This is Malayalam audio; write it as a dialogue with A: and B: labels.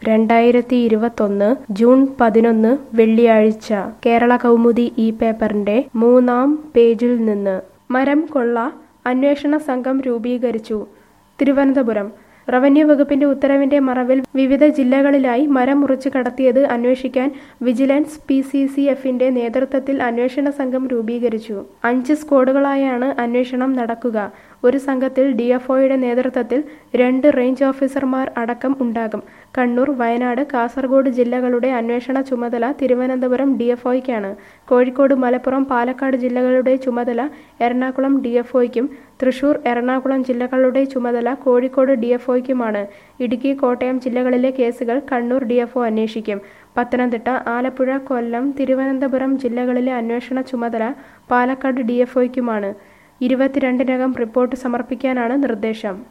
A: 2021 ജൂൺ 11 വെള്ളിയാഴ്ച കേരള കൗമുദി ഈ പേപ്പറിന്റെ 3-ാം പേജിൽ നിന്ന് മരം കൊള്ള അന്വേഷണ സംഘം രൂപീകരിച്ചു. തിരുവനന്തപുരം റവന്യൂ വകുപ്പിന്റെ ഉത്തരവിന്റെ മറവിൽ വിവിധ ജില്ലകളിലായി മരം മുറിച്ചു കടത്തിയത് അന്വേഷിക്കാൻ വിജിലൻസ് PCCFന്റെ നേതൃത്വത്തിൽ അന്വേഷണ സംഘം രൂപീകരിച്ചു. 5 സ്ക്വാഡുകളായാണ് അന്വേഷണം നടക്കുക. ഒരു സംഘത്തിൽ DFOയുടെ നേതൃത്വത്തിൽ 2 റേഞ്ച് ഓഫീസർമാർ അടക്കം ഉണ്ടാകും. കണ്ണൂർ, വയനാട്, കാസർഗോഡ് ജില്ലകളുടെ അന്വേഷണ ചുമതല തിരുവനന്തപുരം DFOയ്ക്കാണ്. കോഴിക്കോട്, മലപ്പുറം, പാലക്കാട് ജില്ലകളുടെ ചുമതല എറണാകുളം DFOയ്ക്കും തൃശൂർ, എറണാകുളം ജില്ലകളുടെ ചുമതല കോഴിക്കോട് DFOയ്ക്കുമാണ്. ഇടുക്കി, കോട്ടയം ജില്ലകളിലെ കേസുകൾ കണ്ണൂർ DFO അന്വേഷിക്കും. പത്തനംതിട്ട, ആലപ്പുഴ, കൊല്ലം, തിരുവനന്തപുരം ജില്ലകളിലെ അന്വേഷണ ചുമതല പാലക്കാട് DFOയ്ക്കുമാണ്. 22-നകം റിപ്പോർട്ട് സമർപ്പിക്കാനാണ് നിർദ്ദേശം.